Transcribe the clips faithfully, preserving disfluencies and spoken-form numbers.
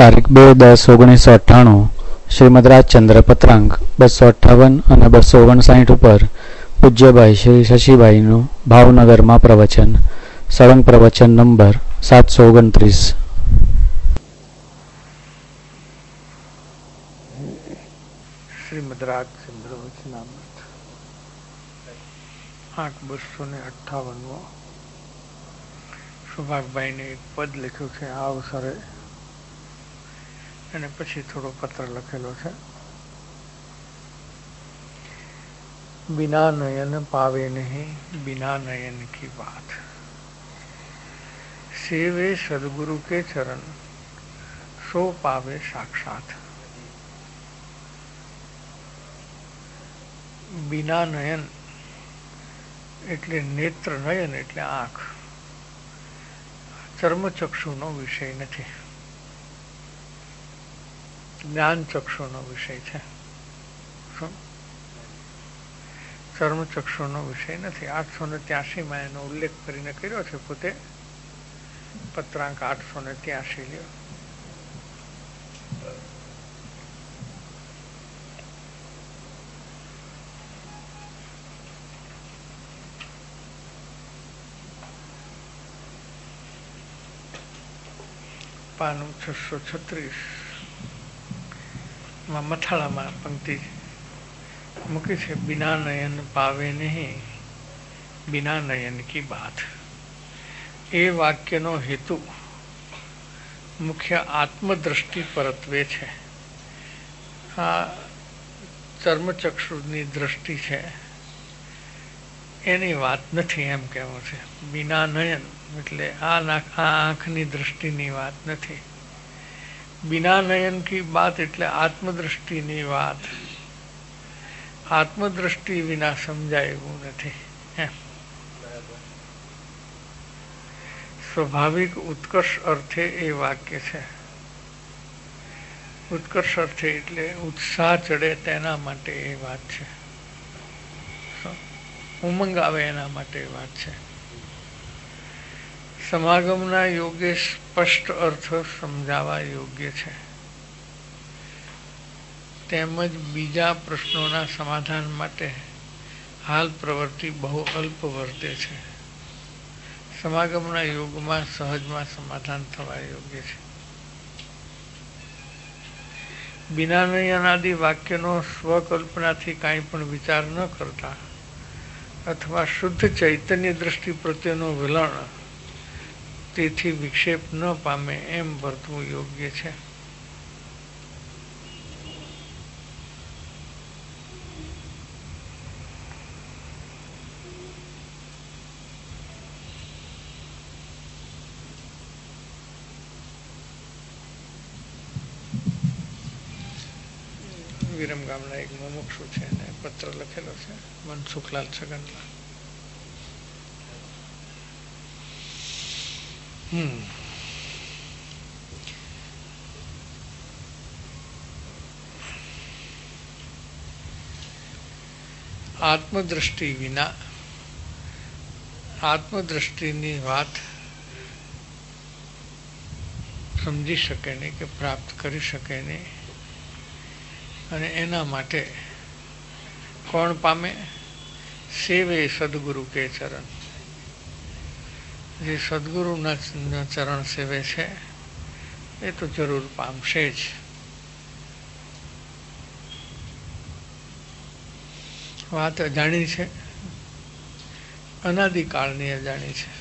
તારીખ બે દસ ઓગણીસો અઠ્ઠાણું શ્રીમદ રાજચંદ્ર પત્રાંક બસો અઠ્ઠાવન અને બસો ઓગણસાઠ ઉપર પૂજ્યભાઈ શ્રી શશીભાઈનું ભાવનગરમાં પ્રવચન. સળંગ પ્રવચન નંબર સાતસો ઓગણત્રીસ. શ્રીમદ રાજચંદ્ર વચનામૃત આઠ બસો ને અઠ્ઠાવનમો. સુભાગભાઈને એક પદ લખ્યું છે આ અવસરે, અને પછી થોડો પત્ર લખેલો છે. बिना नयन पावे नहीं बिना नयन की बात, सेवे सदगुरु के चरण सो पावे साक्षात. बिना नयन એટલે નેત્ર, નયન એટલે આંખ. ચર્મચક્ષુનો વિષય નથી, જ્ઞાન ચક્ષુનો વિષય છે. શું? ચર્મચક્ષુનો વિષય નથી. આઠસો ને ત્યાસી માં એનો ઉલ્લેખ કરીને કર્યો છે પોતે. પત્રાંક આઠસો ને ત્યાસી લ્યો. પાનું છસો છત્રીસ માં મથાળામાં પંક્તિ મૂકી છે. બિના નયન પાવે નહીં બિના નયન કી બાત. એ વાક્યનો હેતુ મુખ્ય આત્મદ્રષ્ટિ પરત્વે છે. આ ચર્મચક્ષુની દ્રષ્ટિ છે એની વાત નથી એમ કહેવું છે. બિના નયન એટલે આ આંખની દ્રષ્ટિની વાત નથી. બિના નયન કી બાત એટલે આત્મદ્રષ્ટિની વાત. આત્મદ્રષ્ટિ વિના સમજાય એવું નથી. સ્વાભાવિક ઉત્કર્ષ અર્થે એ વાક્ય છે. ઉત્કર્ષ અર્થે એટલે ઉત્સાહ ચડે તેના માટે એ વાત છે. ઉમંગ આવે એના માટે એ વાત છે. સમાગમના યોગ્ય સ્પષ્ટ અર્થ સમજાવવા યોગ્ય છે. તેમજ બીજા પ્રશ્નોના સમાધાન માટે હાલ પ્રવૃત્તિ બહુ અલ્પ વર્તે છે. સમાગમના યુગમાં સહજમાં સમાધાન થવા યોગ્ય છે. બિના નયનાદિ વાક્યનો સ્વકલ્પનાથી કાંઈ પણ વિચાર ન કરતા અથવા શુદ્ધ ચૈતન્ય દ્રષ્ટિ પ્રત્યેનો વલણ તેથી વિક્ષેપ ન પામે એમ વર્તવું યોગ્ય છે. વિરમ ગામના એક મુમુક્ષુ છે એને પત્ર લખેલો છે, મનસુખલાલ છગનલાલ. હમ આત્મદ્રષ્ટિ વિના આત્મદ્રષ્ટિની વાત સમજી શકે નહીં કે પ્રાપ્ત કરી શકે નહીં. અને એના માટે કોણ પામે? સેવે સદગુરુ કે ચરણ. જે સદગુરુના ચરણ સેવે છે એ તો જરૂર પામશે જ. વાત અજાણી છે, અનાદિકાળની અજાણી છે.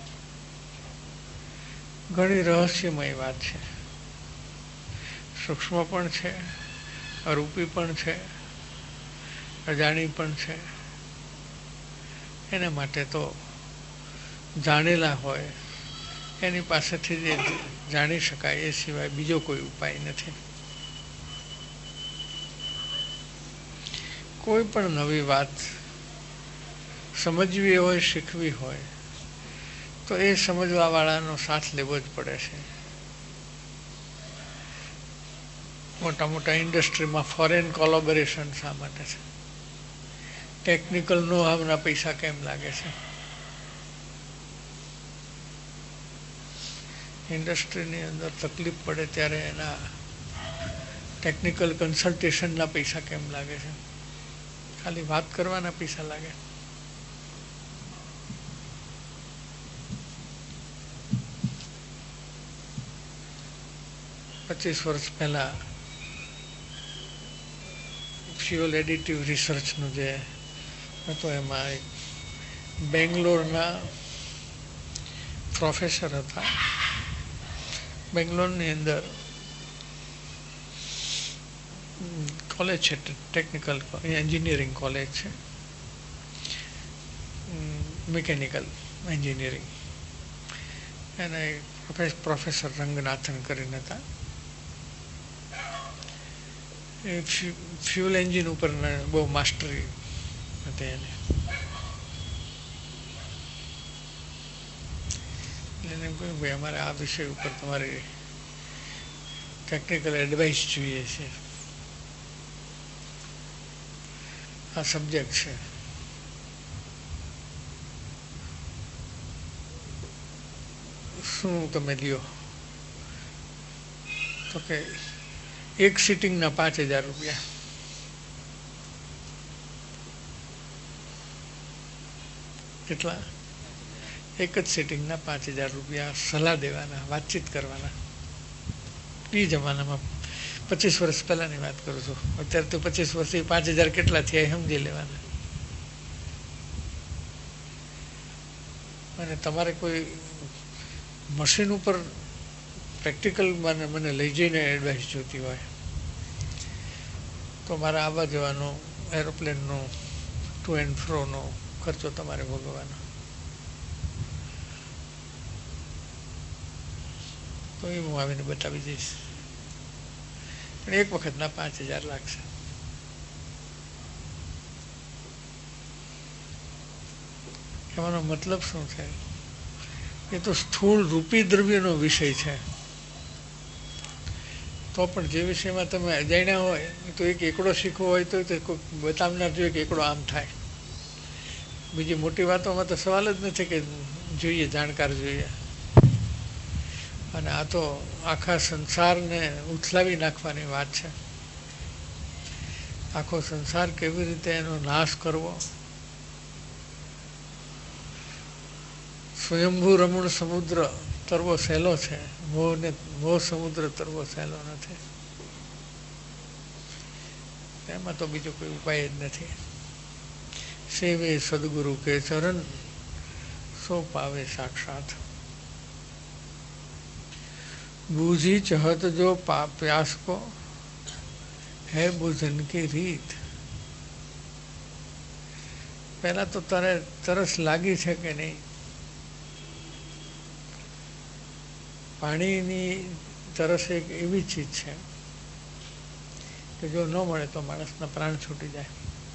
ઘણી રહસ્યમય વાત છે. સૂક્ષ્મ પણ છે, અરૂપી પણ છે, અજાણી પણ છે. એના માટે તો જાણેલા હોય એની પાસેથી જે જાણી શકાય એ સિવાય બીજો કોઈ ઉપાય નથી. કોઈ પણ નવી વાત સમજવી હોય, શીખવી હોય તો એ સમજવા વાળાનો સાથ લેવો જ પડે છે. મોટા મોટા ઇન્ડસ્ટ્રીમાં ફોરેન કોલોબોરેશન શા માટે છે? ટેકનિકલ નો હાવના પૈસા કેમ લાગે છે? ઇન્ડસ્ટ્રીની અંદર તકલીફ પડે ત્યારે એના ટેકનિકલ કન્સલ્ટેશનના પૈસા કેમ લાગે છે? ખાલી વાત કરવાના પૈસા લાગે. પચીસ વર્ષ પહેલા ફ્યુઅલ એડિટિવ રિસર્ચનું જે હતો એમાં એક બેંગ્લોરના પ્રોફેસર હતા. બેંગ્લોરની અંદર કોલેજ છે, ટેકનિકલ એન્જિનિયરિંગ કોલેજ છે, મિકેનિકલ એન્જિનિયરિંગ. એને પ્રોફેસર રંગનાથન કરીને હતા. એ ફ્યુઅલ એન્જિન ઉપર બહુ માસ્ટરી હતી એને. એને એમ કહ્યું ભાઈ અમારે આ વિષય ઉપર તમારી ટેકનિકલ એડવાઇસ જોઈએ છે, આ સબ્જેક્ટ છે. શું તમે લ્યો? તો કે એક સિટિંગના પાંચ હજાર રૂપિયા. કેટલા? એક જ સિટિંગના પાંચ હજાર રૂપિયા સલાહ દેવાના, વાતચીત કરવાના. એ જમાનામાં પચીસ વર્ષ પહેલાની વાત કરું છું. અત્યારે તો પચીસ વર્ષથી પાંચ હજાર કેટલા થયા એ સમજી લેવાના. અને તમારે કોઈ મશીન ઉપર પ્રેક્ટિકલ મને મને લઈ જઈને એડવાઇસ જોતી હોય તો મારે આવવા જવાનો, એરોપ્લેનનો ટુ એન્ડ ફ્રોનો ખર્ચો તમારે ભોગવવાનો. તો એ હું આવીને બતાવી દઈશ. પણ એક વખતના પાંચ હજાર લાગશે. એવાનો મતલબ શું છે? એ તો સ્થૂળ રૂપી દ્રવ્યનો વિષય છે. તો પણ જે વિષયમાં તમે અજાણ્યા હોય તો એક એકડો શીખવો હોય તો કોઈ બતાવનાર જોઈએ કે એકડો આમ થાય. બીજી મોટી વાતોમાં તો સવાલ જ નથી કે જોઈએ, જાણકાર જોઈએ. અને આ તો આખા સંસારને ઉથલાવી નાખવાની વાત છે. આખો સંસાર કેવી રીતે એનો નાશ કરવો. સ્વયંભૂ રમણ સમુદ્ર તરવો સહેલો છે, મોહને મોહ સમુદ્ર તરવો સહેલો નથી. એમાં તો બીજો કોઈ ઉપાય જ નથી. સેવે સદગુરુ કે ચરણ, સો પાવે સાક્ષાત. બૂઝી ચહત જો પ્યાસ કો, હે બુઝન કી રીત. પહેલા તો તારે તરસ લાગી છે કે નહીં? પાણીની તરસ એક એવી ચીજ છે કે જો ન મળે તો માણસના પ્રાણ છૂટી જાય.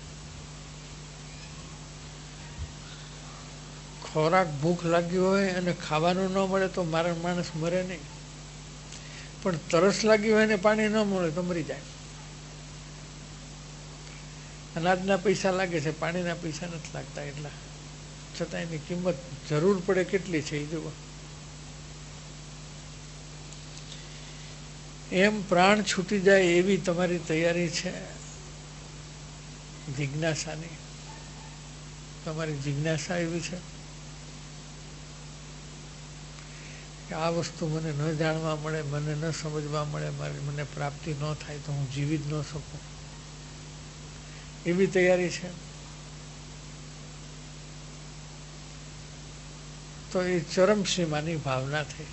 ખોરાક ભૂખ લાગી હોય અને ખાવાનું ન મળે તો મારા માણસ મરે નહીં, પણ તરસ લાગી હોય ને પાણી ન મળે તો મરી જાય. અનાજના પૈસા લાગે છે, પાણીના પૈસા નથી લાગતા. એટલા છતાં એની કિંમત જરૂર પડે કેટલી છે એ જુઓ. એમ પ્રાણ છૂટી જાય એવી તમારી તૈયારી છે જિજ્ઞાસાની. તમારી જિજ્ઞાસા એવી છે કે આ વસ્તુ મને ન જાણવા મળે, મને ન સમજવા મળે, મારી મને પ્રાપ્તિ ન થાય તો હું જીવી જ ન શકું, એવી તૈયારી છે. તો એ ચરમસીમાની ભાવના થઈ.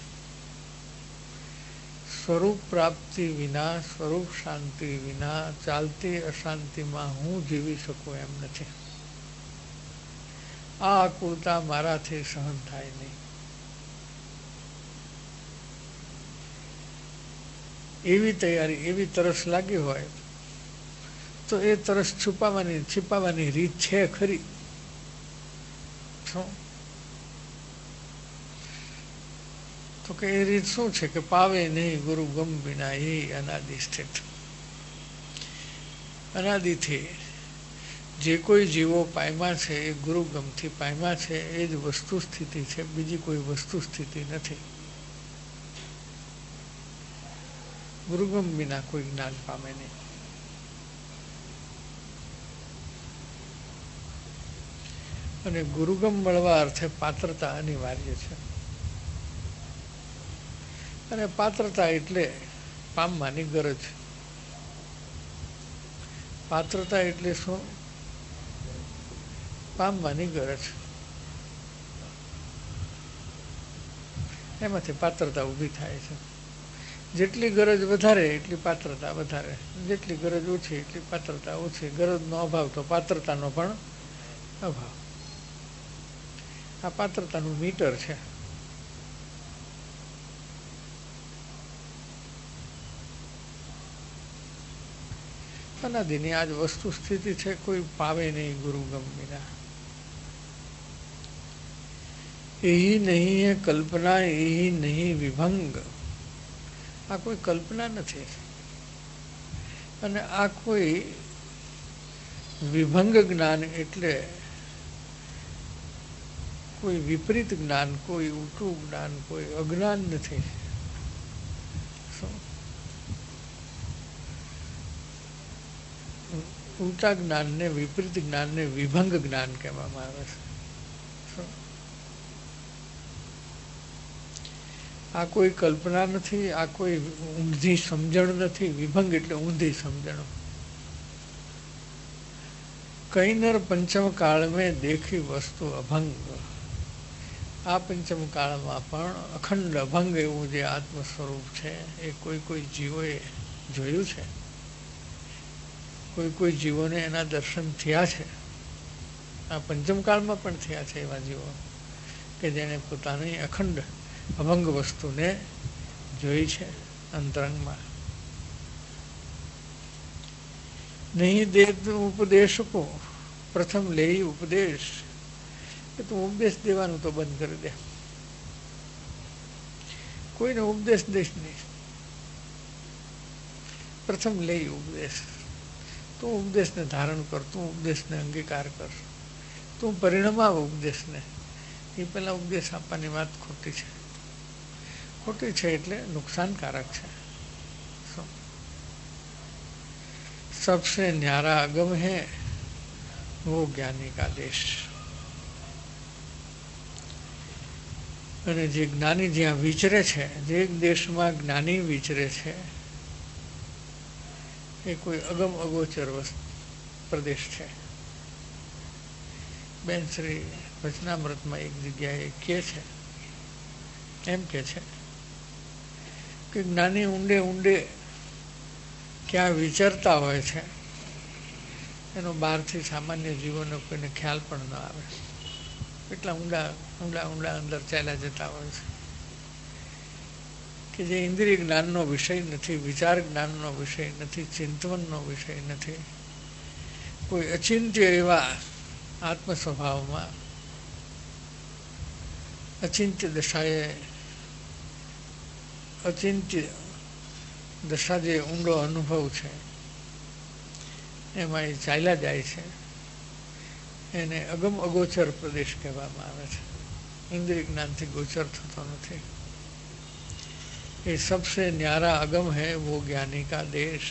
સ્વરૂપ પ્રાપ્તિ વિના, સ્વરૂપ શાંતિ વિના ચાલતી અશાંતિમાં હું જીવી શકું એમ નથી. આ આકુળતા મારાથી સહન થાય નહીં. એવી તૈયારી, એવી તરસ લાગી હોય તો એ તરસ છુપાવવાની छिपावવાની રીત છે ખરી. શું? તો કે એ રીત શું છે કે પાવે નહીં ગુરુ ગમ વિના એ અનાદિ સ્થિત. અનાદિથી જે કોઈ જીવો પામ્યા છે એ ગુરુ ગમથી પામ્યા છે. એ જ વસ્તુ સ્થિતિ છે, બીજી કોઈ વસ્તુ સ્થિતિ નથી. ગુરુગમ વિના કોઈ જ્ઞાન પામે નહીં. અને ગુરુગમ મળવા અર્થે પાત્રતા અનિવાર્ય છે. અને પાત્રતા એટલે પામવાની ગરજ. પાત્રતા એટલે શું? પામવાની ગરજ. એમાંથી પાત્રતા ઊભી થાય છે. જેટલી ગરજ વધારે એટલી પાત્રતા વધારે, જેટલી ગરજ ઓછી એટલી પાત્રતા ઓછી. ગરજનો અભાવ તો પાત્રતાનો પણ અભાવ. આ પાત્રતાનું મીટર છે. અનાદિની આજ વસ્તુ સ્થિતિ છે. કોઈ પાવે નહીં ગુરુગમ વિના. यही नहीं है कल्पना, यही नहीं विभंग. આ કોઈ કલ્પના નથી અને આ કોઈ વિભંગ જ્ઞાન એટલે કોઈ વિપરીત જ્ઞાન, કોઈ ઊંટું જ્ઞાન, કોઈ અજ્ઞાન નથી. ઊંચા જ્ઞાનને, વિપરીત જ્ઞાનને વિભંગ જ્ઞાન કહેવામાં આવે છે. આ કોઈ કલ્પના નથી, આ કોઈ ઊંધી સમજણ નથી. વિભંગ એટલે ઊંધી સમજણ. કઈ નર પંચમ કાળ મેં દેખી વસ્તુ અભંગ. આ પંચમ કાળમાં પણ અખંડ અભંગ એવું જે આત્મ સ્વરૂપ છે એ કોઈ કોઈ જીવોએ જોયું છે. કોઈ કોઈ જીવોને એના દર્શન થયા છે. આ પંચમ કાળમાં પણ થયા છે એવા જીવો કે જેને પોતાની અખંડ અભંગ વસ્તુને જોઈ છે અંતરંગમાં. નહીં દે ઉપદેશકો પ્રથમ લે ઉપદેશ. કે તું ઉપદેશ દેવાનું તો બંધ કરી દે. કોઈને ઉપદેશ દઈશ નહીં. પ્રથમ લે ઉપદેશ. તું ઉપદેશને ધારણ કર, તું ઉપદેશને અંગીકાર કર, તું પરિણમાવ ઉપદેશને. એ પહેલા ઉપદેશ આપવાની વાત ખોટી છે. ખોટી છે એટલે નુકસાનકારક છે. सबसे न्यारा अगम है वो ज्ञानी का देश. અને જે જ્ઞાની જ્યાં વિચરે છે, જે દેશમાં જ્ઞાની વિચરે છે એ કોઈ અગમ અગોચર પ્રદેશ છે. બેન શ્રી વચનામૃતમાં એક જગ્યાએ કહે છે, એમ કે છે કે જ્ઞાની ઊંડે ઊંડે ક્યાં વિચરતા હોય છે એનો બહારથી સામાન્ય જીવોને કોઈને ખ્યાલ પણ ન આવે. એટલા ઊંડા ઊંડા ઊંડા અંદર ચાલ્યા જતા હોય છે કે જે ઇન્દ્રિય જ્ઞાનનો વિષય નથી, વિચાર જ્ઞાનનો વિષય નથી, ચિંતવનનો વિષય નથી. કોઈ અચિંત્ય એવા આત્મ સ્વભાવમાં અચિંત્ય દશાએ અચિંત્ય દશા જે ઊંડો અનુભવ છે એમાં એ ચાલ્યા જાય છે. એને અગમ અગોચર પ્રદેશ કહેવામાં આવે છે. ઇન્દ્રિય જ્ઞાનથી ગોચર થતો નથી. એ સબસે ન્યારા અગમ है वो ज्ञानी का देश.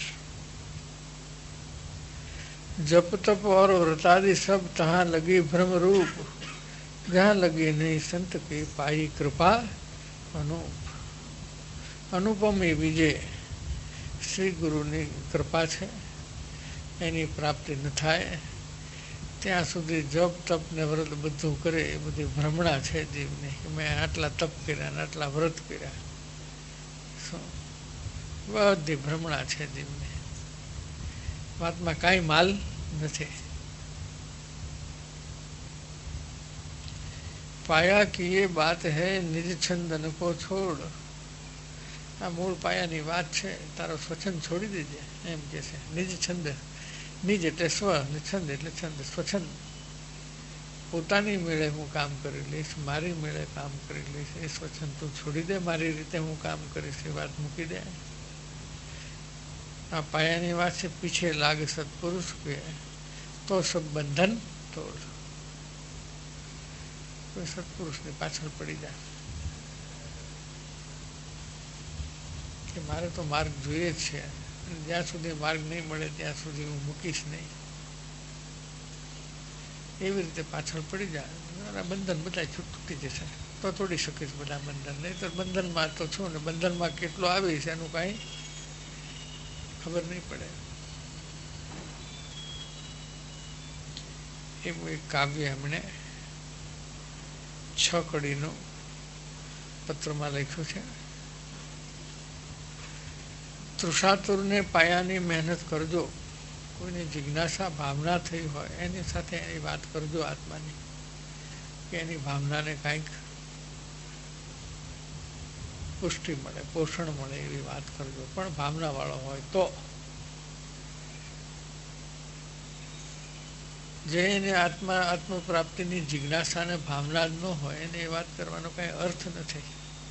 जप तप और व्रतादि सब तहाँ लगी भ्रम रूप, जहाँ लगी नहीं संत की पाई कृपा अनूप. અનુપમ એવી જે શ્રી ગુરુની કૃપા છે એની પ્રાપ્તિ ન થાય ત્યાં સુધી જપ તપ ને વ્રત બધું કરે એ બધી ભ્રમણા છે જીવની. કે મેં આટલા તપ કર્યા ને આટલા વ્રત કર્યા, શું બધી ભ્રમણા છે જીવની. વાતમાં કાંઈ માલ નથી. પાયા કી એ બાત હૈ નિજ છંદન કો છોડ. આ મૂળ પાયાની વાત છે, તારો સ્વચ્છંદ છોડી દેજે એમ કે છે. નિજ છંદ, નિજ એટલે સ્વ, છંદ એટલે છંદ. સ્વચ્છંદ પોતાની મેળે હું કામ કરી લઈશ, મારી મેળે કામ કરી લઈશ. એ સ્વચ્છંદ તું છોડી દે, મારી રીતે હું કામ કરીશ એ વાત મૂકી દે. આ પાયાની વાત છે. પીછે લાગ સત્પુરુષ કે તો સબ બંધન તોડ. કોઈ સત્પુરુષની પાછળ પડી જાય કે મારે તો માર્ગ જોઈએ જ છે, જ્યાં સુધી માર્ગ નહીં મળે ત્યાં સુધી હું મૂકીશ નહીં. એવી રીતે પાછળ પડી જાય, બંધન બધા તૂટી જશે તો તોડી શકીશ બધા બંધન. નહીં તો બંધનમાં તો છું ને બંધનમાં કેટલો આવીશ એનું કાંઈ ખબર નહીં પડે. એવું એક કાવ્ય એમણે છ કડીનું પત્રમાં લખ્યું છે. તૃષાતુરને પાયાની મહેનત કરજો, કોઈની જિજ્ઞાસા ભાવના થઈ હોય એની સાથે એની વાત કરજો આત્માની, કે એની ભાવનાને કાંઈક પુષ્ટિ મળે, પોષણ મળે એવી વાત કરજો. પણ ભાવના વાળો હોય તો. જે એને આત્મા આત્મ પ્રાપ્તિની જિજ્ઞાસા ને ભાવના જ ન હોય એને એ વાત કરવાનો કઈ અર્થ નથી.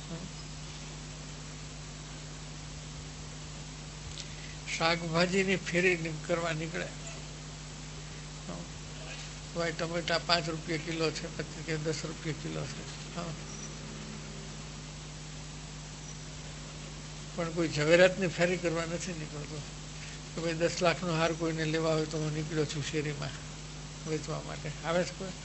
શાકભાજીની ફેરી કરવા નીકળે, ભાઈ ટમેટા પાંચ રૂપિયા કિલો છે, પચીસ કે દસ રૂપિયા કિલો છે, પણ કોઈ ઝવેરાતની ફેરી કરવા નથી નીકળતો કે ભાઈ દસ લાખનો હાર કોઈને લેવા હોય તો હું નીકળ્યો છું શેરીમાં વેચવા માટે. આવે છે કોઈ?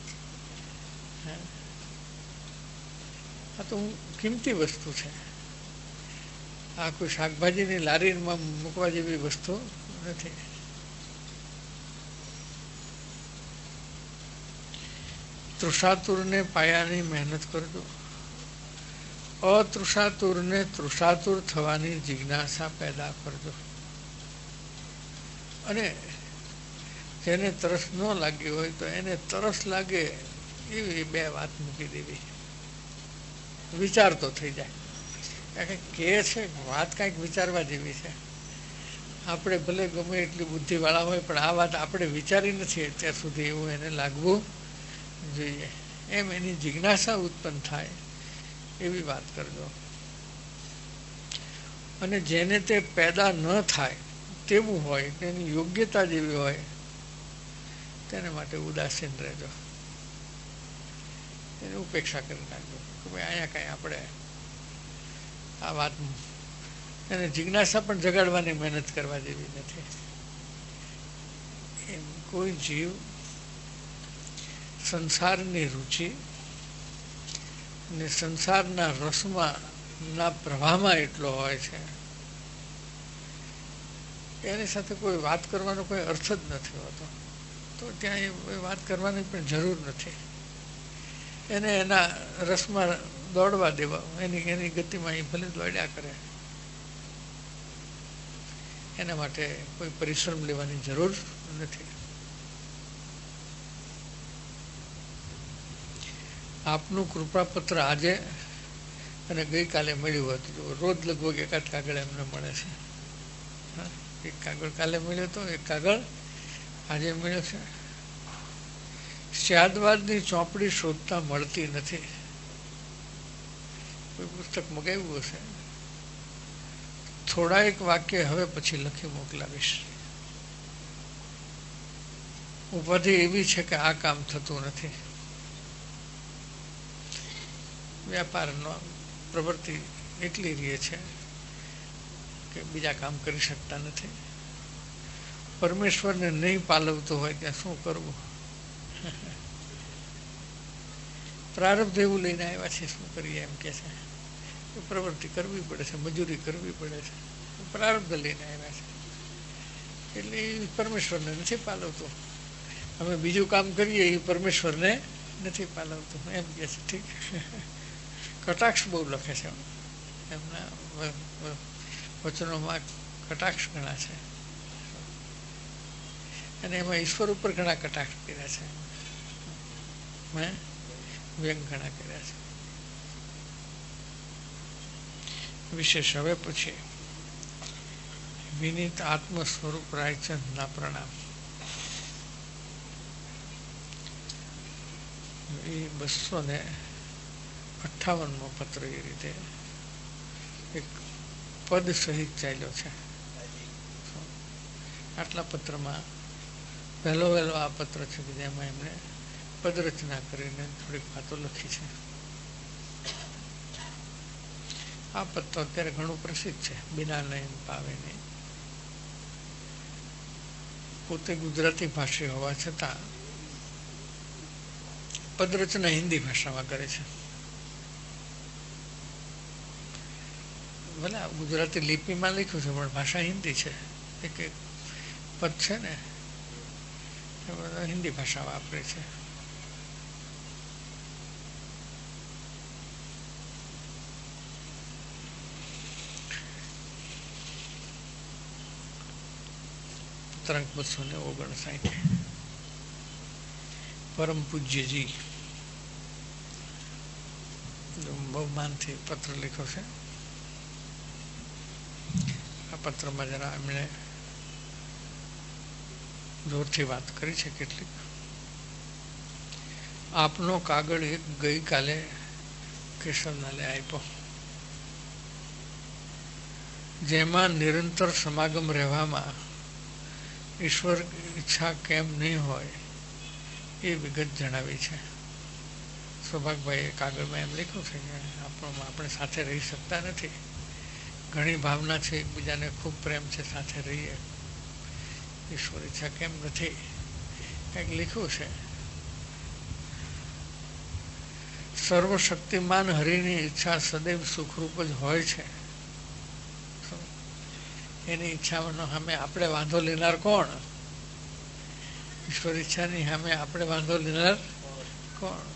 આ તો કિંમતી વસ્તુ છે. આ કોઈ શાકભાજીની લારીમાં મૂકવા જેવી વસ્તુ નથી. તૃષાતુરને પાયાની મહેનત કરજો, અતૃષાતુરને તૃષાતુર થવાની જિજ્ઞાસા પેદા કરજો. અને જેને તરસ ન લાગી હોય તો એને તરસ લાગે એવી બે વાત મૂકી દેવી, વિચાર તો થઈ જાય. કે છે વાત કાંઈક વિચારવા જેવી છે. આપણે ભલે ગમે એટલી બુદ્ધિવાળા હોય પણ આ વાત આપણે વિચારી નથી અત્યાર સુધી એવું એને લાગવું જોઈએ. એમ એની જિજ્ઞાસા ઉત્પન્ન થાય એવી વાત કરજો. અને જેને તે પેદા ન થાય તેવું હોય, તેની યોગ્યતા જેવી હોય તેને માટે ઉદાસીન રહેજો, એની ઉપેક્ષા કરી નાખજો કે ભાઈ અહીંયા કાંઈ આપણે આ વાત એને જિજ્ઞાસા પણ જગાડવાની મહેનત કરવા જેવી નથી. એમ કોઈ જીવ સંસારની રુચિ ને સંસારના રસમાં ના પ્રવાહમાં એટલો હોય છે એની સાથે કોઈ વાત કરવાનો કોઈ અર્થ જ નથી હોતો. તો ત્યાં એ વાત કરવાની પણ જરૂર નથી. એને એના રસમાં દોડવા દેવા, એની એની ગતિમાં એ ભલે દોડ્યા કરે, એના માટે કોઈ પરિશ્રમ લેવાની જરૂર નથી. આપનું કૃપાપત્ર આજે અને ગઈકાલે મળ્યું હતું. રોજ લગભગ એકાદ કાગળ એમને મળે છે. એક કાગળ કાલે મળ્યો હતો, એક કાગળ આજે મળ્યો છે. સ્યાદવાદની ચોપડી શોધતા મળતી નથી. કોઈ પુસ્તક મગાવ્યું હશે, થોડા એક વાક્ય હવે પછી લખી મોકલાવીશ. ઉપાધિ એવી છે કે આ કામ થતું નથી. વ્યાપારનો પ્રવૃત્તિ એટલી રહે છે કે બીજા કામ કરી શકતા નથી. પરમેશ્વરને નહીં પાલવતું હોય ત્યાં શું કરવું? પ્રારબ્ધ એવું લઈને આવ્યા છે, શું કરીએ એમ કે છે. પ્રવૃત્તિ કરવી પડે છે, મજૂરી કરવી પડે છે, પ્રારબ્ધ લઈને આવ્યા છે. એટલે એ પરમેશ્વરને નથી પાલવતું. અમે બીજું કામ કરીએ એ પરમેશ્વરને નથી પાલવતું એમ કે છે. ઠીક, કટાક્ષ બહુ લખે છે એમના વચનોમાં. કટાક્ષ ઘણા છે અને એમાં ઈશ્વર ઉપર ઘણા કટાક્ષ કર્યા છે, મેં વ્યંગ ઘણા કર્યા છે. વિશેષ હવે પછી વિનીત આત્મ સ્વરૂપ રાયચંદના પ્રણામ. એ બસો ને અઠ્ઠાવનમો પત્ર એ રીતે એક પદ સહિત ચાલ્યો છે. આટલા પત્રમાં પહેલો વહેલો આ પત્ર છે કે જેમાં એમણે પદરચના કરીને થોડીક વાતો લખી છે. આ પદ તો અત્યારે ઘણું પ્રસિદ્ધ છે, બિના નયન પાવે નહીં. પોતે ગુજરાતી ભાષી હોવા છતાં પદરચના હિન્દી ભાષામાં કરે છે. ભલે ગુજરાતી લિપિમાં લખ્યું છે પણ ભાષા હિન્દી છે. એક એક પદ છે ને એ બધા હિન્દી ભાષા વાપરે છે. પત્રાંક બસો ને ઓગણસાઠ. પરમ પૂજ્યજી બહુ માનથી પત્ર લખ્યો છે. આ પત્રમાં જરા એમણે જોરથી વાત કરી છે કેટલીક. આપનો કાગળ એક ગઈકાલે કેશવલાલે આપ્યો, જેમાં નિરંતર સમાગમ રહેવામાં ઈશ્વર ઈચ્છા કેમ નહીં હોય એ વિગત જણાવી છે. સૌભાગભાઈએ કાગળમાં એમ લખ્યું છે કે આપણમાં આપણે સાથે રહી શકતા નથી, ઘણી ભાવના છે, એકબીજાને ખૂબ પ્રેમ છે, સાથે રહીએ, ઈશ્વર ઈચ્છા કેમ નથી, કંઈક લખ્યું છે. સર્વશક્તિમાન હરિની ઈચ્છા સદૈવ સુખરૂપ જ હોય છે. એની ઈચ્છાનો સામે આપણે વાંધો લેનાર કોણ? ઈશ્વર ઈચ્છાની સામે આપણે વાંધો લેનાર કોણ?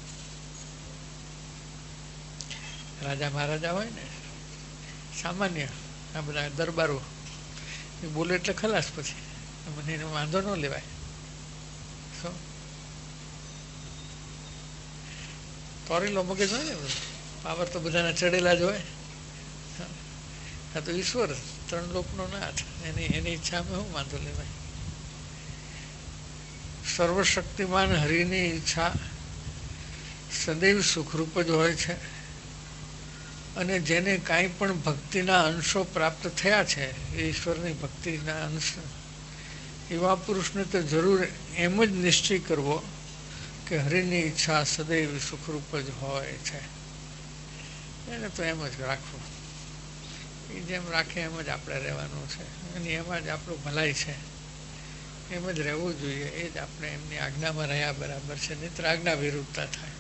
રાજા મહારાજા હોય ને, સામાન્ય આ બધા દરબારો એ બોલે એટલે ખલાસ, પછી મને એનો વાંધો ન લેવાય. શું તોરેલો મગજ હોય ને, પાવર તો બધાના ચડેલા જ હોય. આ તો ઈશ્વર ત્રણ લોકનો નાથ, એની એની ઈચ્છામાં શું વાંધો લેવાય? સર્વશક્તિમાન હરિની ઈચ્છા સદૈવ સુખરૂપ જ હોય છે, અને જેને કાંઈ પણ ભક્તિના અંશો પ્રાપ્ત થયા છે, એ ઈશ્વરની ભક્તિના અંશ, એવા પુરુષને તો જરૂર એમ જ નિશ્ચય કરવો કે હરિની ઈચ્છા સદૈવ સુખરૂપ જ હોય છે. એને તો એમ જ રાખવું, એ જેમ રાખે એમ જ આપણે રહેવાનું છે, અને એમાં જ આપણું ભલાઈ છે, એમ જ રહેવું જોઈએ. એ જ આપણે એમની આજ્ઞામાં રહ્યા બરાબર છે, નહીંતર આજ્ઞા વિરુદ્ધતા થાય.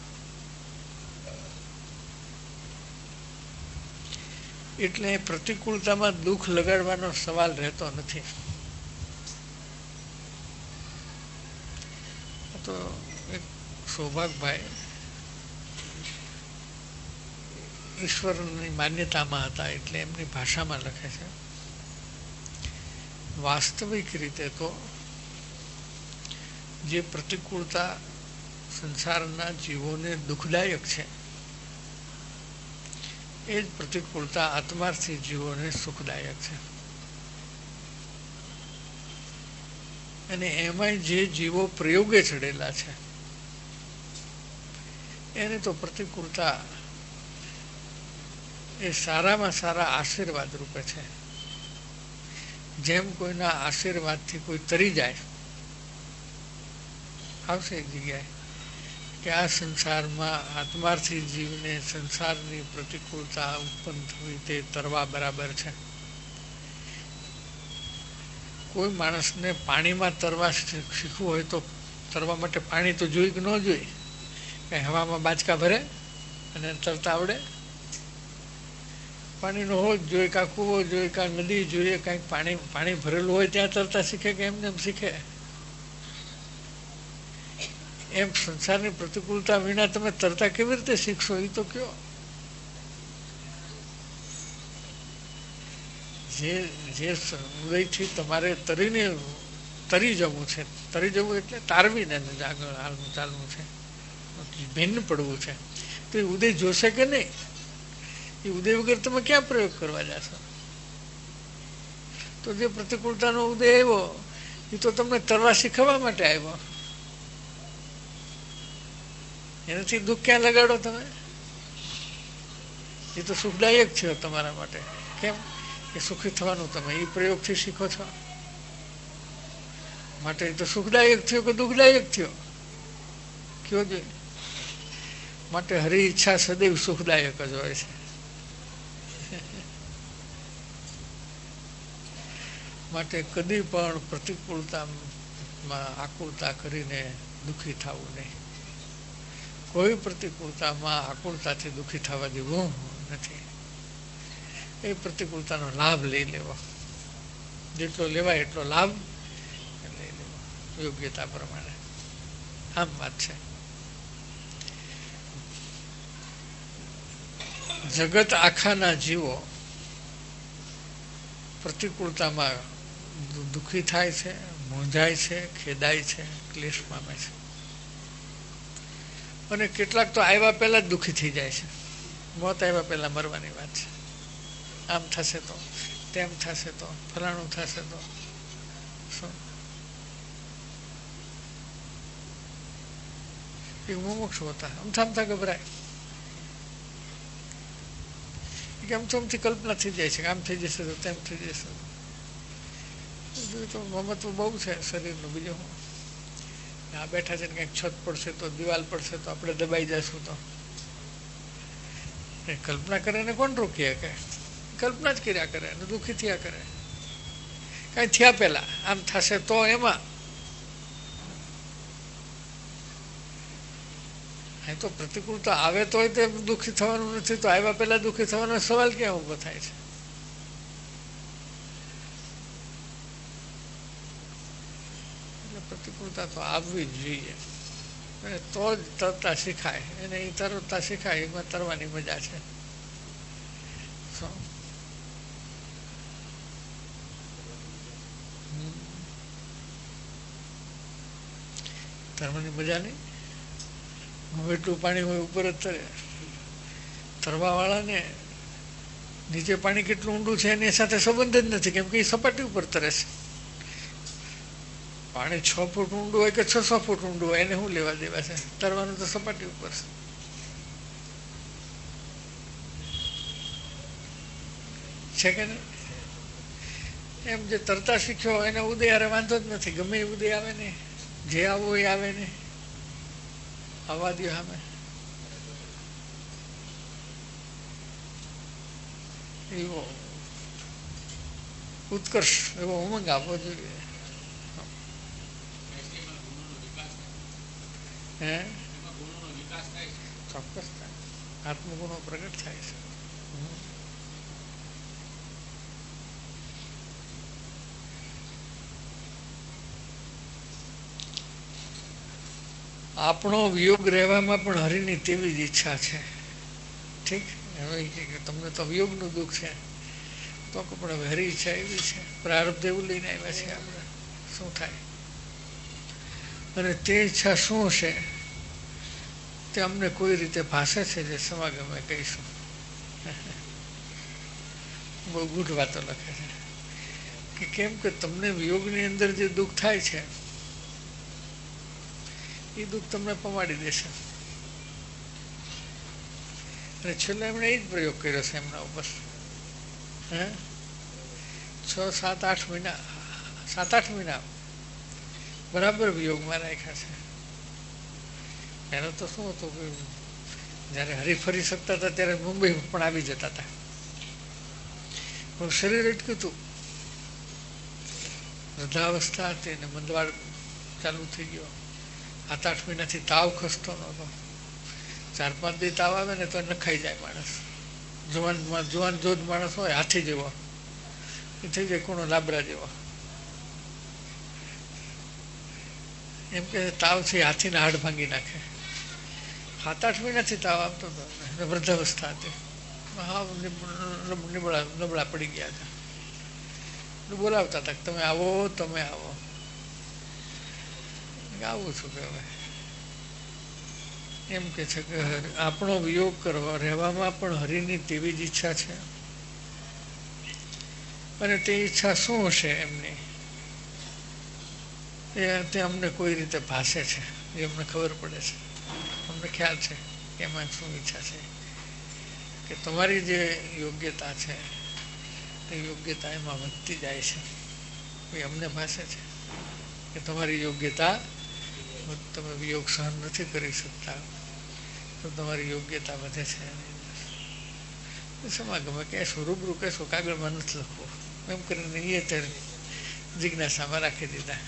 એટલે પ્રતિકૂળતામાં દુઃખ લગાડવાનો સવાલ રહેતો નથી. તો એક સૌભાગભાઈ ઈશ્વરની માન્યતામાં હતા, એટલે એમની ભાષામાં લખે છે, વાસ્તવિક રીતે તો જે પ્રતિકૂળતા સંસારના જીવોને દુઃખદાયક છે, એ જ પ્રતિકૂળતા આત્માર્થી જીવોને સુખદાયક છે. અને એમાંય જે જીવો પ્રયોગે ચડેલા છે એને તો પ્રતિકૂળતા એ સારામાં સારા આશીર્વાદ રૂપે છે. જેમ કોઈના આશીર્વાદથી કોઈ તરી જાય, આવશે એક જગ્યાએ કે આ સંસારમાં આત્માર્થી જીવને સંસારની પ્રતિકૂળતા ઉત્પન્ન થવી તે તરવા બરાબર છે. કોઈ માણસને પાણીમાં તરવા શીખવું હોય તો તરવા માટે પાણી તો જોઈ કે ન જોઈ? કઈ હવામાં બાચકા ભરે અને તરતા આવડે? પાણીનો હોજ જોઈએ, કાં કૂવો જોઈએ, કાં નદી જોઈએ, કાંઈક પાણી પાણી ભરેલું હોય ત્યાં તરતા શીખે કે એમને એમ શીખે? એમ સંસારની પ્રતિકૂળતા વિના તમે તરતા કેવી રીતે શીખશો એ તો કયો? જે જે ઉદયથી તમારે તરીને તરી જવું છે, તરી જવું એટલે તારવીને આગળ હાલવું ચાલવું છે, ભિન્ન પડવું છે, તો એ ઉદય જોશે કે નહીં? એ ઉદય વગર તમે ક્યાં પ્રયોગ કરવા જશો? તો જે પ્રતિકૂળતાનો ઉદય આવ્યો એ તો તમને તરવા શીખવવા માટે આવ્યો. એનાથી દુઃખ ક્યાં લગાડો તમે? એ તો સુખદાયક છે તમારા માટે. કેમ કે સુખી થવાનું તમે એ પ્રયોગથી શીખો છો, માટે એ તો સુખદાયક થયો કે દુઃખદાયક થયો કયો જોઈએ? માટે હરિ ઈચ્છા સદૈવ સુખદાયક જ હોય છે. માટે કદી પણ પ્રતિકૂળતામાં આકુળતા કરીને દુઃખી થવું નહીં. કોઈ પ્રતિકૂળતામાં આકુળતાથી દુઃખી થવા દેવું નથી. એ પ્રતિકૂળતાનો લાભ લઈ લેવો, જેટલો લેવાય એટલો લાભ લઈ લેવો યોગ્યતા પ્રમાણે. આમ વાત છે. જગત આખાના જીવો પ્રતિકૂળતામાં દુઃખી થાય છે, મૂંઝાય છે, ખેદાય છે, ક્લેશ પામે છે. અને કેટલાક તો આવ્યા પહેલા જ દુઃખી થઈ જાય છે. મોત આવ્યા પહેલા મરવાની વાત છે. આમ થશે તો, તેમ થશે તો, ફલાણું થશે તો. શું એક મુમુક્ષુ હતા, અમથા અમથા ગભરાય. આમ તો આમથી કલ્પના થઈ જાય છે, આમ થઈ જશે તો તેમ થઈ જશે. તો મમત્વ બહુ છે શરીરનું. બીજું હું આ બેઠા છે ને કંઈક છત પડશે તો, દિવાલ પડશે તો આપણે દબાઈ જશું તો. કલ્પના કરે ને કોણ રોકી શકે? કલ્પના જ કર્યા કરે અને દુઃખી થયા કરે. કાંઈ થયા પહેલા આમ થશે તો એમાં તો પ્રતિકૂળતા આવે તોય તે દુઃખી થવાનું નથી, તો આવ્યા પહેલા દુઃખી થવાનો સવાલ ક્યાં ઉભો થાય છે? એટલે પ્રતિકૂળતા તો આવવી જ જોઈએ. અને તો જ તરતા શીખાય. એને એ તરતા શીખાય એમાં તરવાની મજા છે. તરવાની મજા નહીં. એટલું પાણી હોય ઉપર જ તરે. તરવા વાળાને નીચે પાણી કેટલું ઊંડું છે એની સાથે સંબંધ જ નથી, કેમ કે એ સપાટી ઉપર તરે છે. પાણી છ ફૂટ ઊંડું હોય કે છસો ફૂટ ઊંડું હોય એને શું લેવા દેવા છે? તરવાનું તો સપાટી ઉપર છે કે નહીં? એમ જે તરતા શીખ્યો એને ઉદય હારે વાંધો જ નથી. ગમે એ ઉદય આવે ને, જે આવવું એ આવે ને, આવવા દો. સામે એવો ઉત્કર્ષ, એવો ઉમંગ આપવો જોઈએ. હે ચોક્કસ થાય. આત્મગુણો પ્રગટ થાય છે. આપણો વિયોગ રહેવામાં પણ હરિની તેવી જ ઈચ્છા છે. ઠીક, હવે કે તમને તો વિયોગનું દુઃખ છે, તો પણ હવે હરી ઈચ્છા એવી છે. પ્રારબ્ધ એવું લઈને આવ્યા છે આપણે. શું થાય? અને તે ઈચ્છા શું છે તે અમને કોઈ રીતે ભાષે છે, જે સમાગમે કહીશું. બહુ ગૂઢ વાતો લખે છે કે કેમ કે તમને વિયોગની અંદર જે દુઃખ થાય છે એ દુઃખ તમને પમાડી દેશે. અને છેલ્લે એમણે એ જ પ્રયોગ કર્યો છે એમના ઉપર. હે છ સાત આઠ મહિના સાત આઠ મહિના બરાબર વિયોગમાં રાખ્યા છે. પહેલાં તો શું હતું કે જ્યારે હરીફરી શકતા હતા ત્યારે મુંબઈ પણ આવી જતા હતા, પણ શરીર અટક્યું હતું. વૃદ્ધાવસ્થા હતી અને મંદવાડ ચાલુ થઈ ગયો. સાત આઠ મહિનાથી તાવ ખસતો નહોતો. ચાર પાંચ દી તાવ આવે ને તો નખાઈ જાય માણસ. જુવાન જુવાન જોધ માણસ હોય, હાથી જેવો એ થઈ જાય, કોણો લાબરા જેવો. એમ કે તાવથી હાથીના હાડ ભાંગી નાખે. સાત આઠ મહિનાથી તાવ આવતો હતો. વૃદ્ધાવસ્થા હતી. હા, નબળા નબળા પડી ગયા હતા. બોલાવતા હતા તમે આવો, તમે આવો. આવું છું કે હવે એમ કે છે કે આપણો વિયોગ કરવા રહેવામાં પણ હરિની તેવી જ ઈચ્છા છે. અને તે ઈચ્છા શું હશે એમની એ તે અમને કોઈ રીતે ભાષે છે, એ અમને ખબર પડે છે. અમને ખ્યાલ છે કે એમાં શું ઈચ્છા છે. કે તમારી જે યોગ્યતા છે તે યોગ્યતા એમાં વધતી જાય છે. એ અમને ભાષે છે કે તમારી યોગ્યતા, તમે વિયોગ સહન નથી કરી શકતા તો તમારી યોગ્યતા વધે છે. સમાગમે કહેશું, રૂબરૂ કહેશું, કાગળમાં નથી લખવું એમ કરીને એ ત્યારે જિજ્ઞાસામાં રાખી દીધા.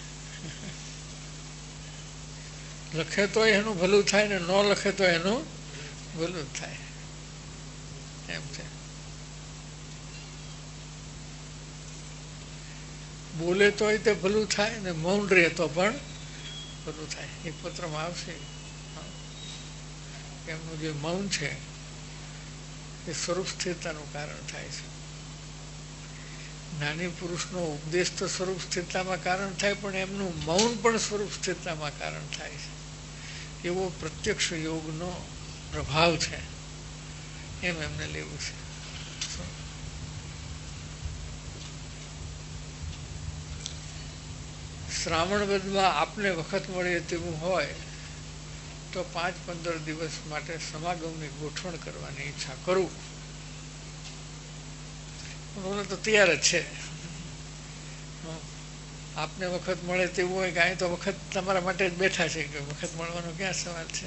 લખે તો એનું ભલું થાય ને ન લખે તો એનું ભલું થાય એમ છે. બોલે તો તે ભલું થાય ને મૌન રહે તો પણ ભલું થાય. એ પત્રમાં આવશે. એમનું જે મૌન છે એ સ્વરૂપ સ્થિરતાનું કારણ થાય છે. જ્ઞાની પુરુષનો ઉપદેશ તો સ્વરૂપ સ્થિરતામાં કારણ થાય, પણ એમનું મૌન પણ સ્વરૂપ સ્થિરતામાં કારણ થાય છે. એવો પ્રત્યક્ષ યોગનો પ્રભાવ છે એમ એમને લેવું છે. શ્રાવણ વદમાં આપને વખત મળે તેવું હોય તો પાંચ પંદર દિવસ માટે સમાગમની ગોઠવણ કરવાની ઈચ્છા કરું. મને તો તૈયાર જ છે. આપને વખત મળે તેવું હોય કે અહીં તો વખત તમારા માટે જ બેઠા છે, કે વખત મળવાનો ક્યાં સવાલ છે.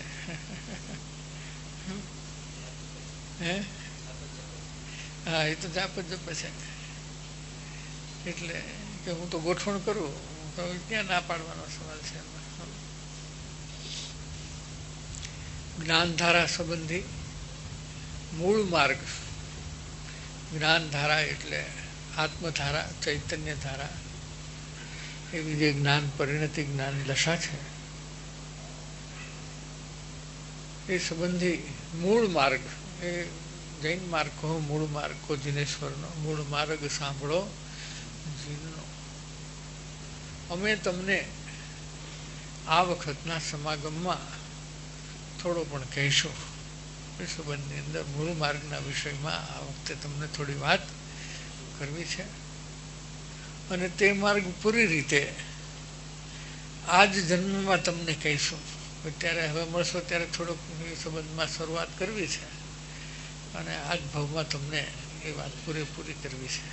હે હા, એ તો જાપ જ જપ છે. એટલે કે હું તો ગોઠવણ કરું તો ક્યાં ના પાડવાનો સવાલ છે. જ્ઞાનધારા સંબંધી મૂળ માર્ગ. જ્ઞાનધારા એટલે આત્મધારા, ચૈતન્ય ધારા, એવી જે જ્ઞાન પરિણતિ જ્ઞાન દશા છે એ સંબંધી મૂળ માર્ગ, એ જૈન માર્ગ કહો, મૂળ માર્ગ કહો જીનેશ્વરનો, મૂળ માર્ગ સાંભળો જીનનો. અમે તમને આ વખતના સમાગમમાં થોડો પણ કહીશું. એ સંબંધની અંદર મૂળ માર્ગના વિષયમાં આ વખતે તમને થોડી વાત કરવી છે. અને તે માર્ગ પૂરી રીતે આ જ જન્મમાં તમને કહીશું. ત્યારે હવે મળશો ત્યારે થોડોક એ સંબંધમાં શરૂઆત કરવી છે, અને આ જ ભાવમાં તમને એ વાત પૂરેપૂરી કરવી છે.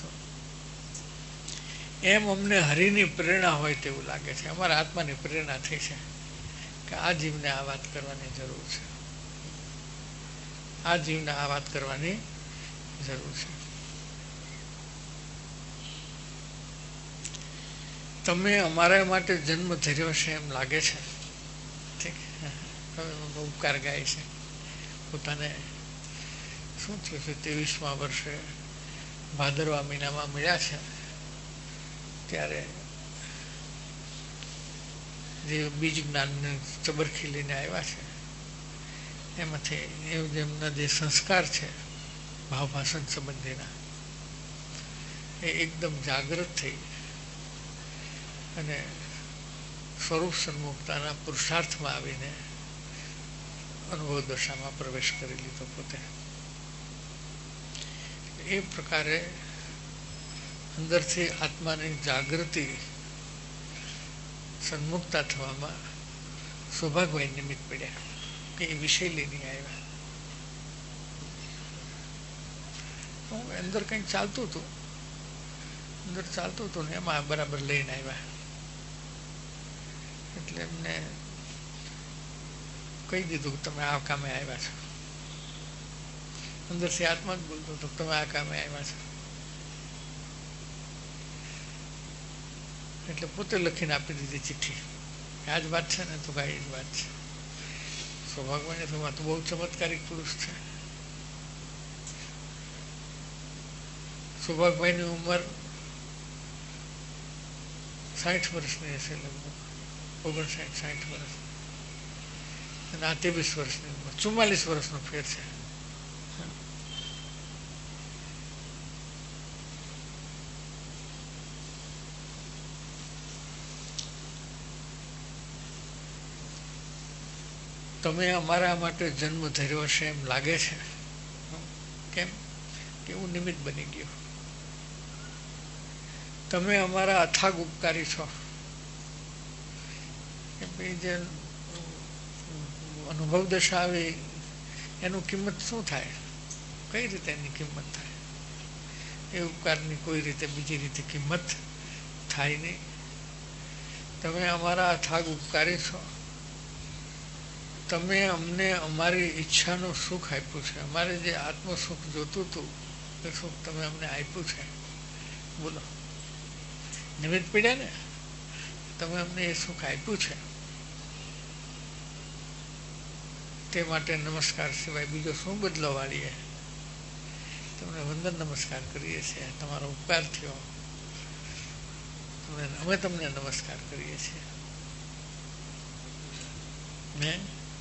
એમ અમને હરિની પ્રેરણા હોય તેવું લાગે છે. અમારા આત્માની પ્રેરણા થઈ છે કે આ જીવને આ વાત કરવાની જરૂર છે, આ જીવને આ વાત કરવાની જરૂર છે. તમે અમારા માટે જન્મ ધર્યો છે એમ લાગે છે. ઠીક, હવે ઉપકાર ગાય છે. પોતાને શું થયું છે, ત્રેવીસમા વર્ષે ભાદરવા મહિનામાં મળ્યા છે ત્યારે જે બીજ જ્ઞાનને ચબરખી લઈને આવ્યા છે એમાંથી એમના જે સંસ્કાર છે ભાવભાષણ સંબંધીના, એ એકદમ જાગૃત થઈ અને સ્વરૂપ સન્મુખતાના પુરુષાર્થમાં આવીને અનુભવ દશામાં પ્રવેશ કરી લીધો પોતે. એ પ્રકારે અંદરથી આત્માની જાગૃતિ સન્મુખતા થવામાં સૌભાગ્યભાઈ નિમિત્ત પડ્યા કે એ વિષય લઈને આવ્યા. અંદર કંઈક ચાલતું હતું, અંદર ચાલતું હતું ને એમાં બરાબર લઈને આવ્યા. એટલે એમને કહી દીધું કે તમે આ કામે આવ્યા છો. અંદરથી આત્મા જ બોલતો હતો તમે આ કામે આવ્યા છો. એટલે પોતે લખીને આપી દીધી ચિઠ્ઠી. આ જ વાત છે ને, તો કાંઈ જ વાત છે. સૌભાગ્યભાઈને તો આ તો બહુ ચમત્કારિક પુરુષ છે. સૌભાગ્યભાઈની ઉંમર સાઠ વર્ષની હશે, લગભગ ઓગણસાઠ સાઠ વર્ષ, અને આ ત્રેવીસ વર્ષની ઉંમર, ચુમ્માલીસ વર્ષનો ફેર છે. તમે અમારા માટે જન્મ ધર્યો છે એમ લાગે છે. કેમ? કેવું નિમિત્ત બની ગયું. તમે અમારા અથાગ ઉપકારી છો. કે ભાઈ જે અનુભવ દશા આવી એનું કિંમત શું થાય, કઈ રીતે એની કિંમત થાય? એ ઉપકારની કોઈ રીતે બીજી રીતે કિંમત થાય નહીં. તમે અમારા અથાગ ઉપકારી છો. તમે અમને અમારી ઈચ્છાનું સુખ આપ્યું છે. અમારે જે આત્મ સુખ જોતું હતું એ સુખ તમે અમને આપ્યું છે. બોલો, નિમિત્ત પીડ્યા ને, તમે અમને એ સુખ આપ્યું છે તે માટે નમસ્કાર સિવાય બીજો શું બદલો વાળીએ? તમને વંદન નમસ્કાર કરીએ છીએ, તમારો ઉપકાર થયો, તમને અમે તમને નમસ્કાર કરીએ છીએ. મેં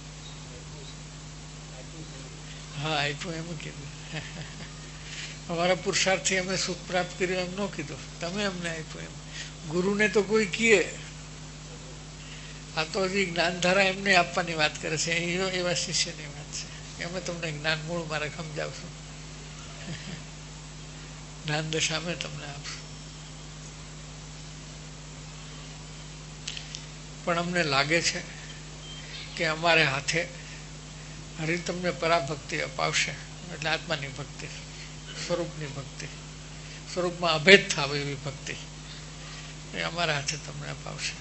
હા આપ્યું એમ કીધું. અમારા પુરુષાર્થથી અમે સુખ પ્રાપ્ત કર્યું એમ ન કીધું, તમે અમને આપ્યું એમ. ગુરુને તો કોઈ કહે, આ તો હજી જ્ઞાનધારા એમને આપવાની વાત કરે છે, એ એવા શિષ્યની વાત છે કે અમે તમને જ્ઞાન મૂળ મારે સમજાવશું, જ્ઞાન દશા અમે તમને આપશું. પણ અમને લાગે છે કે અમારે હાથે હરિ તમને પરાભક્તિ અપાવશે, એટલે આત્માની ભક્તિ, સ્વરૂપની ભક્તિ, સ્વરૂપમાં અભેદ થાવ એવી ભક્તિ એ અમારા હાથે તમને અપાવશે.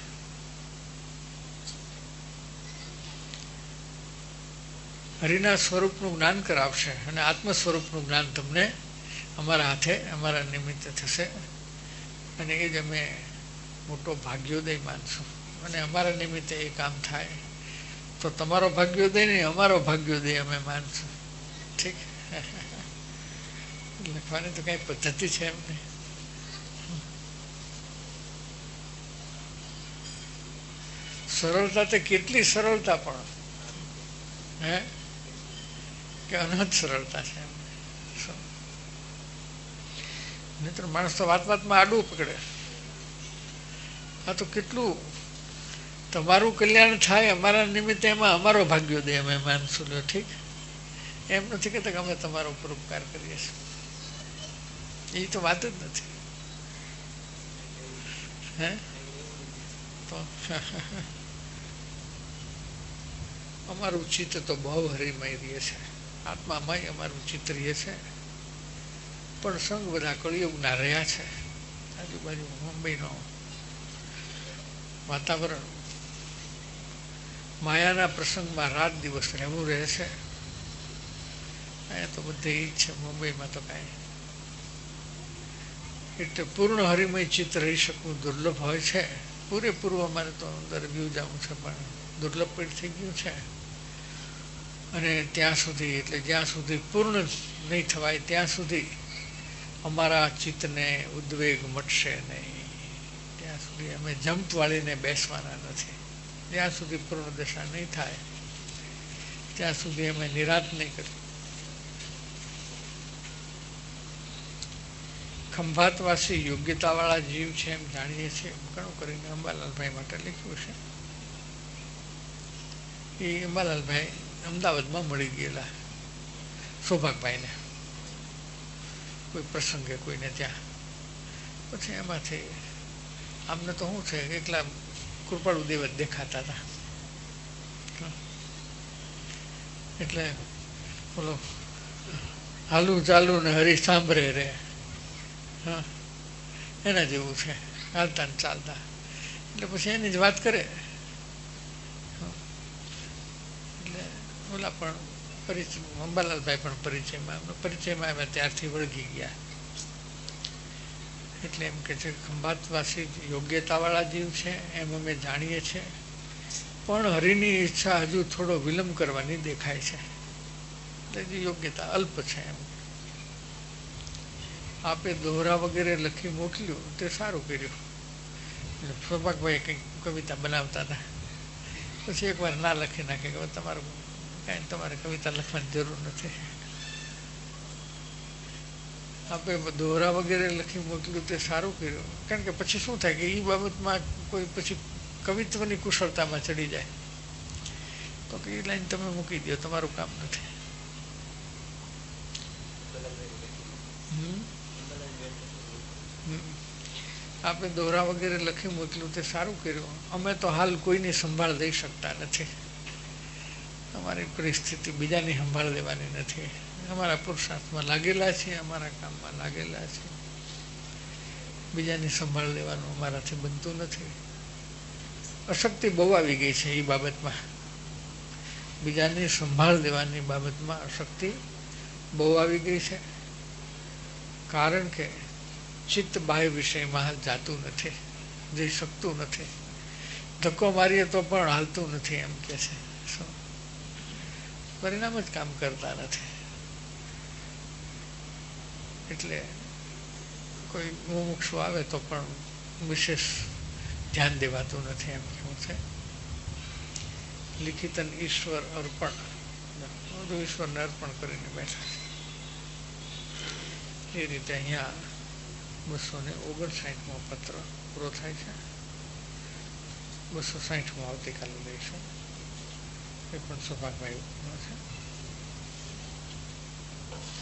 હરિના સ્વરૂપનું જ્ઞાન કરાવશે અને આત્મ સ્વરૂપનું જ્ઞાન તમને અમારા હાથે અમારા નિમિત્તે થશે, અને એ જ અમે મોટો ભાગ્યોદય માનશું. અને અમારા નિમિત્તે એ કામ થાય તો તમારો ભાગ્યોદય નહીં, અમારો ભાગ્યોદય અમે માનશું. ઠીક, લખવાની તો કઈ પદ્ધતિ છે એમને. સરળતા તે કેટલી સરળતા પણ હે કે અનહદ સરળતા છે. મિત્ર, માણસ તો વાત વાતમાં આડું પકડે. આ તો કેટલું તમારું કલ્યાણ થાય અમારા નિમિત્તે, એમાં અમારો ભાગ્યોદય અમે માનશું. લો ઠીક, એમ નથી કહેતા કે અમે તમારો ઉપર ઉપકાર કરીએ છીએ, એ તો વાત જ નથી. હે તો અમારું ચિત્ત તો બહુ હરિમય રહે છે, આત્મામય અમારું ચિત્ત રહે છે. પણ સંગ બધા કળિયુગના રહ્યા છે. આજુબાજુ મુંબઈનો વાતાવરણ માયાના પ્રસંગમાં રાત દિવસ રહેવું રહે છે. અહીંયા તો બધે એ જ છે, મુંબઈમાં તો કાંઈ એટલે પૂર્ણ હરિમય ચિત્ત રહી શકવું દુર્લભ હોય છે. પૂરેપૂરું અમારે તો અંદર વ્યૂ જવું છે, પણ દુર્લભ પણ થઈ ગયું છે. અને ત્યાં સુધી, એટલે જ્યાં સુધી પૂર્ણ નહીં થવાય ત્યાં સુધી અમારા ચિત્તને ઉદ્વેગ મટશે નહીં. ત્યાં સુધી અમે જંપ વાળીને બેસવાના નથી. જ્યાં સુધી પૂર્ણ દશા નહીં થાય ત્યાં સુધી અમે નિરાત નહીં કરીએ. ખંભાતવાસી યોગ્યતાવાળા જીવ છે એમ જાણીએ છીએ. ઘણું કરીને અંબાલાલભાઈ માટે લખ્યું છે. એ અંબાલાલભાઈ અમદાવાદમાં મળી ગયેલા સૌભાગભાઈને કોઈ પ્રસંગે, કોઈને ત્યાં. પછી એમાંથી આમને તો શું છે, એકલા કૃપાળુ દેવ જ દેખાતા હતા. એટલે બોલો હાલું ચાલુ ને હરી સાંભળે રે, હા એના જેવું છે, હાલતા ને ચાલતા. એટલે પછી એની જ વાત કરે. એટલે ઓલા પણ પરિચય, અંબાલાલભાઈ પણ પરિચયમાં પરિચયમાં આવ્યા ત્યારથી વળગી ગયા. એટલે એમ કે છે ખંભાતવાસી યોગ્યતાવાળા જીવ છે એમ અમે જાણીએ છીએ, પણ હરિની ઈચ્છા હજુ થોડો વિલંબ કરવાની દેખાય છે. એટલે યોગ્યતા અલ્પ છે એમ. આપે દોહરા વગેરે લખી મોકલ્યું તે સારું કર્યું. એટલે સૌભાગભાઈ કંઈક કવિતા બનાવતા હતા, પછી એકવાર ના લખી નાખે કે તમારું કાંઈ તમારે કવિતા લખવાની જરૂર નથી. આપે દોહરા વગેરે લખી મોકલ્યું તે સારું કર્યું. કારણ કે પછી શું થાય કે એ બાબતમાં કોઈ પછી કવિત્વની કુશળતામાં ચડી જાય તો કે એ લાઈન તમે મૂકી દો, તમારું કામ નથી. આપણે દોહરા વગેરે લખી મોકલ્યું તે સારું કર્યું. અમે તો હાલ કોઈની સંભાળ લઈ શકતા નથી. અમારી પરિસ્થિતિ બીજાની સંભાળ લેવાની નથી. અમારા પુરુષાર્થમાં લાગેલા છીએ, અમારા કામમાં લાગેલા છે. બીજાની સંભાળ લેવાનું અમારાથી બનતું નથી. અશક્તિ બહુ આવી ગઈ છે એ બાબતમાં. બીજાની સંભાળ લેવાની બાબતમાં અશક્તિ બહુ આવી ગઈ છે. કારણ કે ચિત્ત બાહ્ય વિષયમાં જાતું નથી, જઈ શકતું નથી. ધક્કો મારીએ તો પણ હાલતું નથી એમ કે છે. શું પરિણામ જ કામ કરતા નથી. એટલે કોઈ મુમુક્ષુ આવે તો પણ વિશેષ ધ્યાન દેવાતું નથી એમ કેવું છે. લિખિતન ઈશ્વર અર્પણ, બધું ઈશ્વરને અર્પણ કરીને બેઠા છે. એ રીતે અહીંયા બસો ને ઓગણસાઠમો પત્ર પૂરો થાય છે. બસો સાઠમો આવતીકાલે લઈશું. એ પણ સૌભાગભાઈ છે.